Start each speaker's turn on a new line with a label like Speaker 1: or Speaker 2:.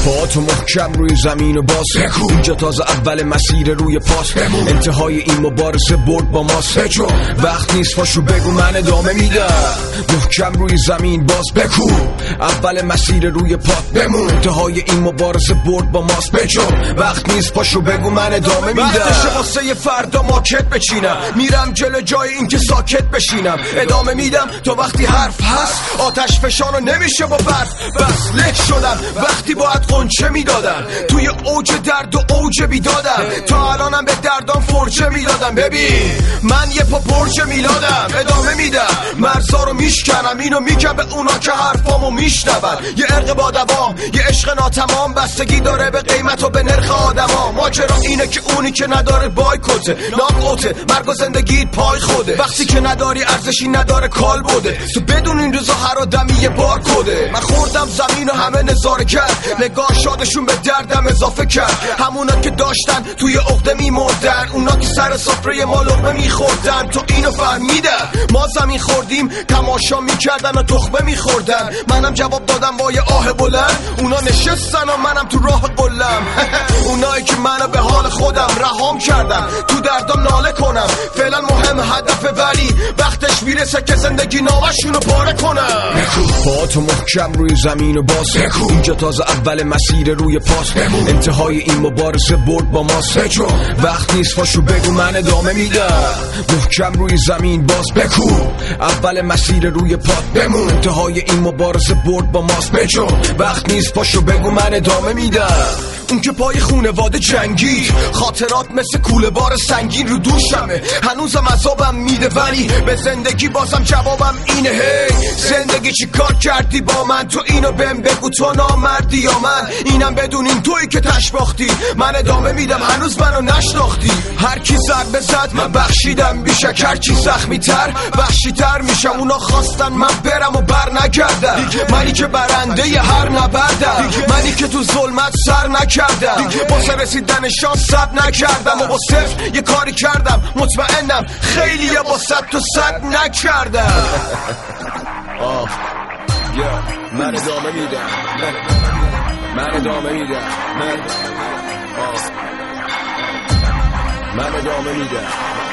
Speaker 1: پاهاتو محکم روی زمین و باز اینجا تازه اول مسیر روی پاس انتهای این مبارزه برد با ماست وقت نیست پاشو بگو من ادامه میدم محکم روی زمین باز بکو اول مسیر روی پات بمون انتهای این مبارزه برد با ماست وقت نیست پاشو بگو من ادامه میدم وقتشه واسه فردا ماکت بچینم میرم جلو جای این که ساکت بشینم ادامه میدم تا وقتی حرف هست آتش فشانو نمیشه با برف بس لک شدم وقتی باید قنچه میدادم توی اوج درد و اوج بیدادم تا الانم به دردام فرجه میدادم ببین من یه پا برج میلادم ادامه میدم مرزا رو میشکنم اینو میگم به اونا که حرفامو میشنون یه ارق با دوام یه عشق ناتمام بستگی داره به قیمت و به نرخ آدما ماجرا اینه که اونی که نداره بایکوته ناکوته مرگ و زندگیت پای خوده وقتی که نداری ارزشی نداره کال بوده تو بدون این روزا هر آدمی یه بار کده من خوردم زمین و همه نظاره کرد نگاه شادشون به دردم اضافه کرد همونا که داشتن توی عقده میمردن اونا که سر سفره ما لقمه میخوردن تو اینو فهمیدن ما زمین خوردیم تماشا میکردن و تخمه میخوردن منم جواب دادم با یه آه بلند اونا نشستن و منم تو راه قلم اونایی که منو به حال خودم رهام کردن تو دردم ناله کنم فعلا مهم هدفه ولی وقتش میرسه که زندگی نامشونو پاره کنم پاهاتو محکم روی زمین و باز اینجا تازه اول مسیر روی پاس انتهای این مبارزه برد با ماست وقت نیست پاشو بگو من ادامه میدم محکم روی زمین باز بکو اول مسیر روی پات بمون انتهای این مبارزه برد با ماست وقت نیست پاشو بگو من ادامه میدم اون که پای خونواده جنگید خاطرات مثل کوله بار سنگین رو دوشمه هنوزم عذابم میده ولی به زندگی بازم جوابم اینه هی زندگی چی کار کردی با من تو اینو بهم بگو تو نامردی یا من اینم بدونین تویی که تشباختی من ادامه میدم هنوز منو نشناختی هر کی ضربه زد من بخشیدم بیشک هر چی زخمی تر وحشی تر میشم اونا خواستن من برم و بر نگردم منی که برنده ی هر نبردم منی که تو ظلمت سر نکردم واسه رسیدن شانس صبر نکردم و با صفر یه کاری کردم مطمئنم خیلی با 100 تا 100 نکردم من ادامه میدم من ادامه میدم من ادامه میدم